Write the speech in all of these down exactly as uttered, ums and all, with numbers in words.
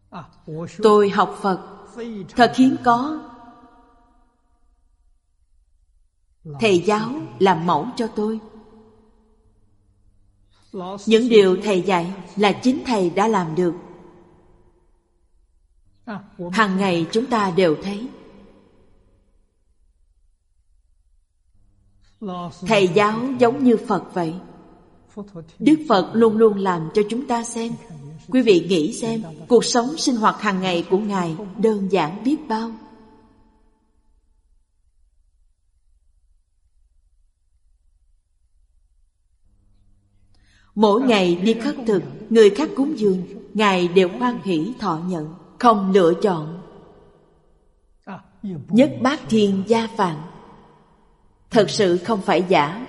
Tôi học Phật thật hiếm có. Thầy giáo làm mẫu cho tôi. Những điều thầy dạy là chính thầy đã làm được. Hàng ngày chúng ta đều thấy thầy giáo giống như Phật vậy. Đức Phật luôn luôn làm cho chúng ta xem. Quý vị nghĩ xem, cuộc sống sinh hoạt hàng ngày của Ngài đơn giản biết bao. Mỗi ngày đi khất thực, người khác cúng dường, Ngài đều hoan hỷ thọ nhận, không lựa chọn. Nhất bát thiên gia phạm, thật sự không phải giả.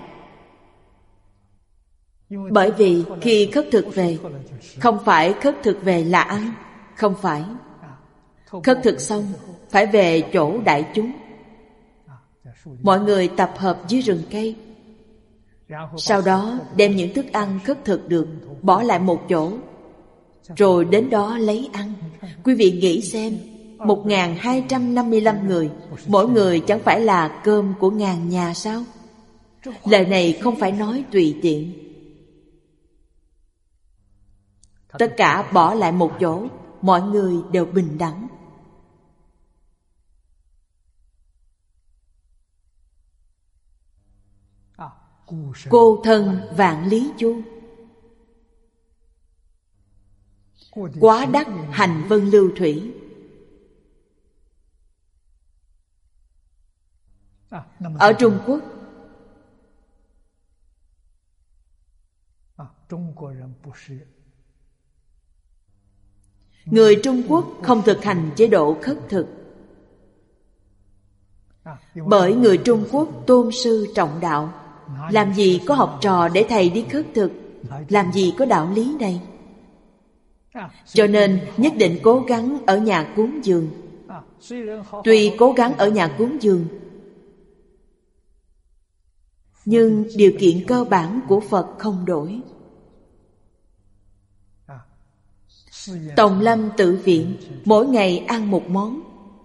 Bởi vì khi khất thực về, không phải khất thực về là ăn, không phải. Khất thực xong, phải về chỗ đại chúng. Mọi người tập hợp dưới rừng cây. Sau đó đem những thức ăn khất thực được bỏ lại một chỗ, rồi đến đó lấy ăn. Quý vị nghĩ xem, một nghìn hai trăm năm mươi lăm người, mỗi người chẳng phải là cơm của ngàn nhà sao? Lời này không phải nói tùy tiện. Tất cả bỏ lại một chỗ, mọi người đều bình đẳng. Cô thân vạn lý chu, quá đắc hành vân lưu thủy. Ở Trung Quốc, người Trung Quốc không thực hành chế độ khất thực. Bởi người Trung Quốc tôn sư trọng đạo, làm gì có học trò để thầy đi khất thực, làm gì có đạo lý này. Cho nên nhất định cố gắng ở nhà cúng dường. Tuy cố gắng ở nhà cúng dường, nhưng điều kiện cơ bản của Phật không đổi. Tòng Lâm Tự Viện mỗi ngày ăn một món.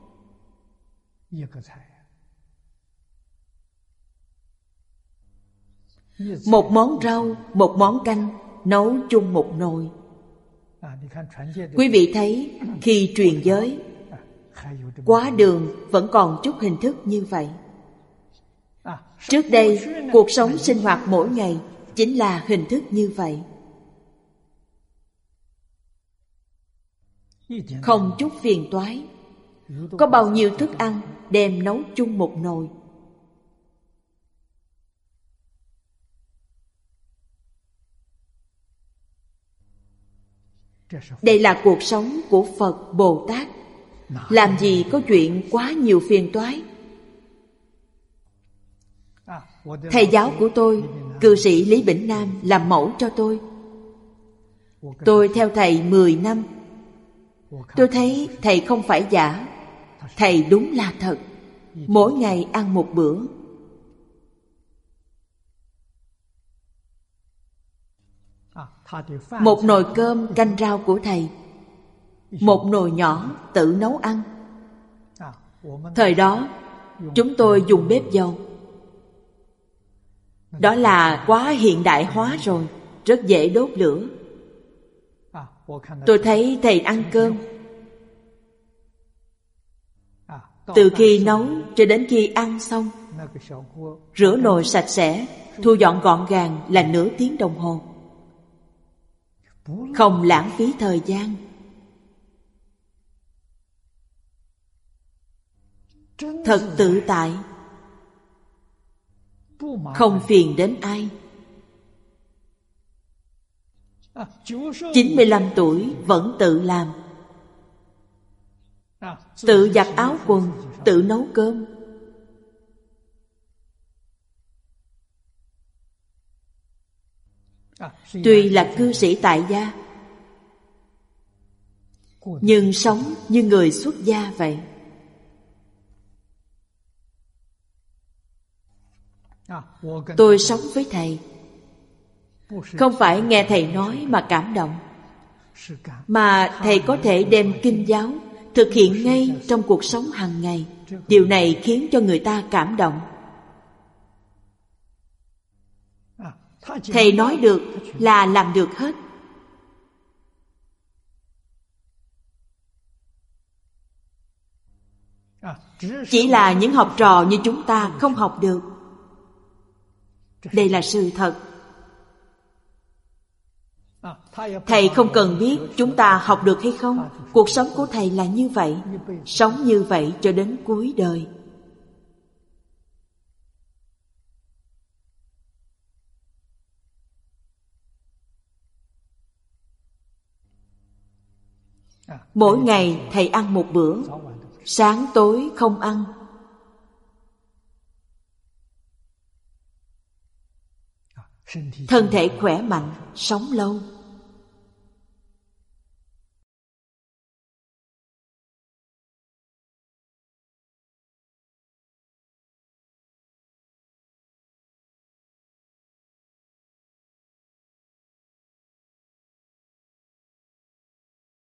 Một món rau, một món canh, nấu chung một nồi. Quý vị thấy khi truyền giới, quá đường vẫn còn chút hình thức như vậy. Trước đây, cuộc sống sinh hoạt mỗi ngày chính là hình thức như vậy. Không chút phiền toái. Có bao nhiêu thức ăn đem nấu chung một nồi. Đây là cuộc sống của Phật Bồ Tát. Làm gì có chuyện quá nhiều phiền toái. Thầy giáo của tôi, cư sĩ Lý Bỉnh Nam làm mẫu cho tôi. Tôi theo thầy mười năm. Tôi thấy thầy không phải giả, thầy đúng là thật. Mỗi ngày ăn một bữa. Một nồi cơm canh rau của thầy, một nồi nhỏ tự nấu ăn. Thời đó chúng tôi dùng bếp dầu. Đó là quá hiện đại hóa rồi, rất dễ đốt lửa. Tôi thấy thầy ăn cơm, từ khi nấu cho đến khi ăn xong, rửa nồi sạch sẽ, thu dọn gọn gàng là nửa tiếng đồng hồ. Không lãng phí thời gian. Thật tự tại, không phiền đến ai. chín mươi lăm tuổi vẫn tự làm, tự giặt áo quần, tự nấu cơm. Tuy là cư sĩ tại gia, nhưng sống như người xuất gia vậy. Tôi sống với thầy, không phải nghe thầy nói mà cảm động. mà thầy có thể đem kinh giáo thực hiện ngay trong cuộc sống hàng ngày. Điều này khiến cho người ta cảm động. Thầy nói được là làm được hết. Chỉ là những học trò như chúng ta không học được. Đây là sự thật. Thầy không cần biết chúng ta học được hay không. Cuộc sống của thầy là như vậy, sống như vậy cho đến cuối đời. Mỗi ngày thầy ăn một bữa, sáng tối không ăn. Thân thể khỏe mạnh, sống lâu.